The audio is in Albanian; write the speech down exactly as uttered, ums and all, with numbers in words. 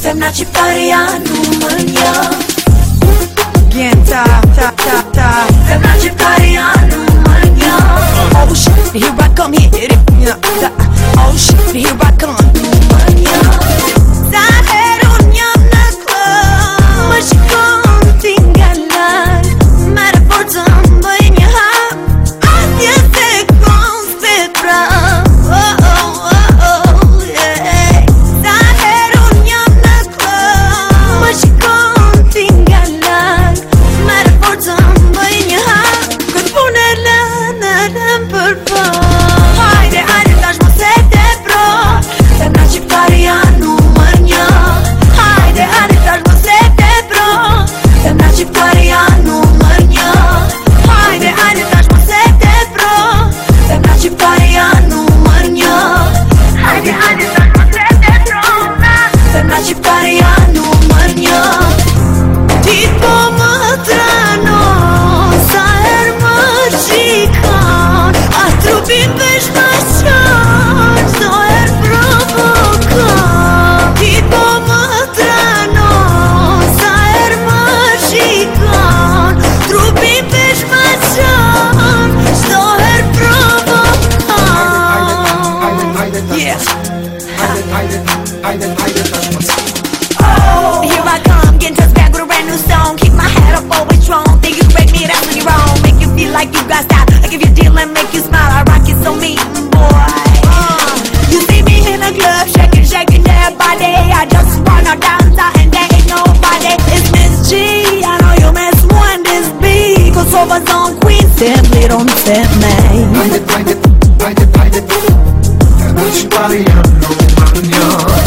Femna qiptarja numër një. Gjenta, ta, ta, ta. Femna qiptarja numër një. Oh shit, here I come, here it, yeah, ta. Oh shit, here I come. Numër një. Sa herë unë jam në klub, më shikon ti nga larg, merre forcën bëj një hap, atje se kon s'pet prap. Oh oh oh oh yeah. Sa herë unë jam në klub, më shikon ti nga larg, merre forcën bëj një hap, këtë punë e lën e lën për po. Hajde, hajde tash mos e tepro, femna qiptarja numër një. Hajde, hajde tash mos e tepro, femna qiptarja numër një. Hajde, hajde tash mos e tepro, femna qiptarja numër një. Hajde, hajde tash mos e tepro, femna qiptarja numër një. Ti po më tranon, sa herë më shikon, a trupi pesh më qon, çdo herë provokon. Ti po më tranon, sa herë më shikon, trupi pesh më qon, çdo herë provokon. Yeah. Oh, here I come, getting touched back with a brand new song. Keep my head up, always strong. Think you break me, that's when you're wrong. Make you feel like you got style. I give you a deal and make you smile. I rock it so mean, boy. Uh, you see me in the club, shaking, shaking that body. I just wanna dance out and there ain't nobody. It's Miss G, I know you miss one this beat. Cause over on Queen, simply don't tip me. Haydi haydi haydi haydi Femna qiptarja numër një.